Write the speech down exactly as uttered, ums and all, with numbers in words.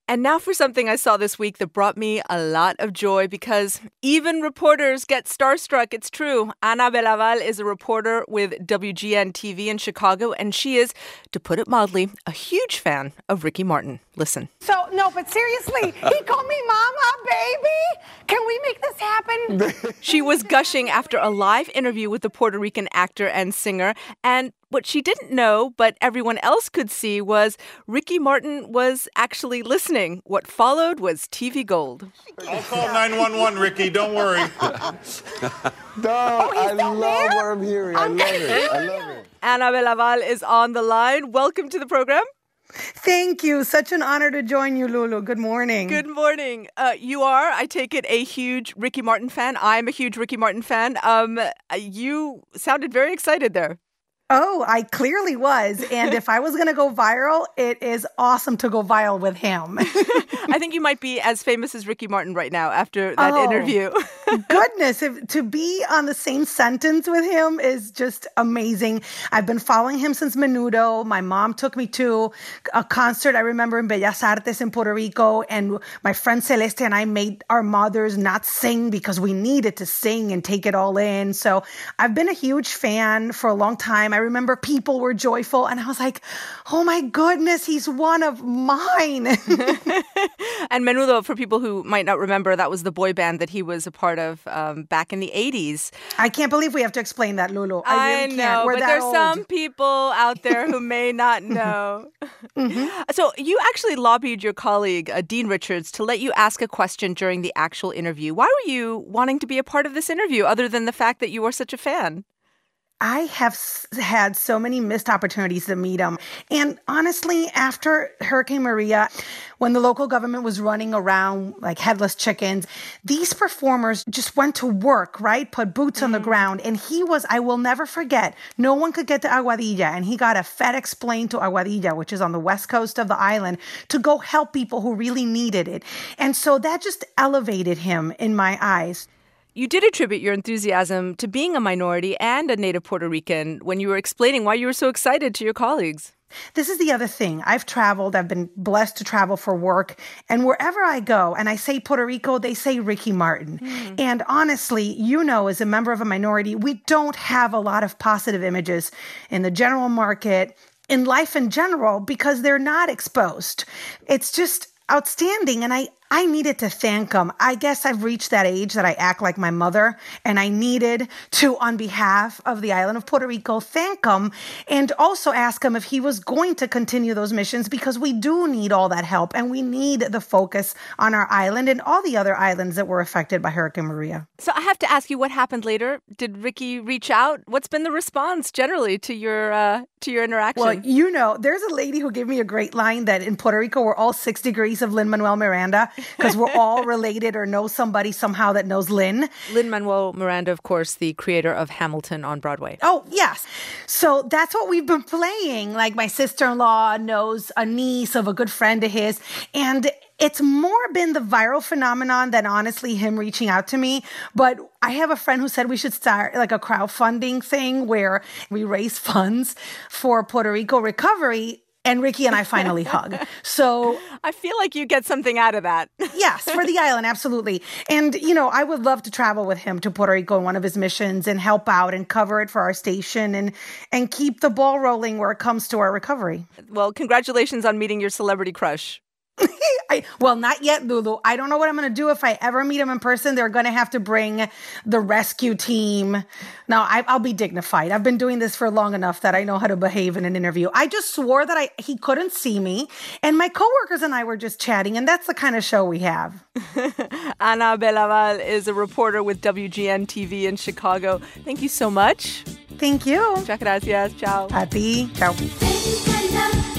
And now for something I saw this week that brought me a lot of joy because even reporters get starstruck. It's true. Ana Belaval is a reporter with W G N T V in Chicago, and she is, to put it mildly, a huge fan of Ricky Martin. Listen. So, no, but seriously, he called me mama, baby. Can we make this happen? She was gushing after a live interview with the Puerto Rican actor and singer, and what she didn't know, but everyone else could see, was Ricky Martin was actually listening. What followed was T V gold. I'll call nine one one, Ricky. Don't worry. No, Oh, he's I still love there? what I'm hearing. I love it. I love it. Ana Belaval is on the line. Welcome to the program. Thank you. Such an honor to join you, Lulu. Good morning. Good morning. Uh, you are, I take it, a huge Ricky Martin fan. I'm a huge Ricky Martin fan. Um, you sounded very excited there. Oh, I clearly was. And if I was going to go viral, it is awesome to go viral with him. I think you might be as famous as Ricky Martin right now after that Oh. interview. Goodness, if, to be on the same sentence with him is just amazing. I've been following him since Menudo. My mom took me to a concert I remember in Bellas Artes in Puerto Rico, and my friend Celeste and I made our mothers not sing because we needed to sing and take it all in. So I've been a huge fan for a long time. I remember people were joyful, and I was like, oh my goodness, he's one of mine. And Menudo, for people who might not remember, that was the boy band that he was a part of um, back in the eighties. I can't believe we have to explain that, Lulu. I really know, can't. We're but that there's old. some people out there who may not know. Mm-hmm. So you actually lobbied your colleague, uh, Dean Richards, to let you ask a question during the actual interview. Why were you wanting to be a part of this interview, other than the fact that you are such a fan? I have s- had so many missed opportunities to meet him. And honestly, after Hurricane Maria, when the local government was running around like headless chickens, these performers just went to work, right? Put boots on the ground. And he was, I will never forget, no one could get to Aguadilla. And he got a FedEx plane to Aguadilla, which is on the west coast of the island, to go help people who really needed it. And so that just elevated him in my eyes. You did attribute your enthusiasm to being a minority and a native Puerto Rican when you were explaining why you were so excited to your colleagues. This is the other thing. I've traveled. I've been blessed to travel for work. And wherever I go and I say Puerto Rico, they say Ricky Martin. Mm. And honestly, you know, as a member of a minority, we don't have a lot of positive images in the general market, in life in general, because they're not exposed. It's just outstanding. And I, I needed to thank him. I guess I've reached that age that I act like my mother, and I needed to, on behalf of the island of Puerto Rico, thank him and also ask him if he was going to continue those missions, because we do need all that help and we need the focus on our island and all the other islands that were affected by Hurricane Maria. So I have to ask you, what happened later? Did Ricky reach out? What's been the response generally to your uh, to your interaction? Well, you know, there's a lady who gave me a great line that in Puerto Rico, we're all six degrees of Lin-Manuel Miranda, because we're all related or know somebody somehow that knows Lin. Lin-Manuel Miranda, of course, the creator of Hamilton on Broadway. Oh, yes. So that's what we've been playing. Like my sister-in-law knows a niece of a good friend of his. And it's more been the viral phenomenon than honestly him reaching out to me. But I have a friend who said we should start like a crowdfunding thing where we raise funds for Puerto Rico recovery. And Ricky and I finally hug. So I feel like you get something out of that. Yes, for the island, absolutely. And, you know, I would love to travel with him to Puerto Rico on one of his missions and help out and cover it for our station and, and keep the ball rolling where it comes to our recovery. Well, congratulations on meeting your celebrity crush. I, well, not yet, Lulu. I don't know what I'm going to do if I ever meet him in person. They're going to have to bring the rescue team. Now, I, I'll be dignified. I've been doing this for long enough that I know how to behave in an interview. I just swore that I he couldn't see me, and my coworkers and I were just chatting, and that's the kind of show we have. Ana Belaval is a reporter with W G N T V in Chicago. Thank you so much. Thank you. Muchas gracias. Ciao. A ti. Ciao.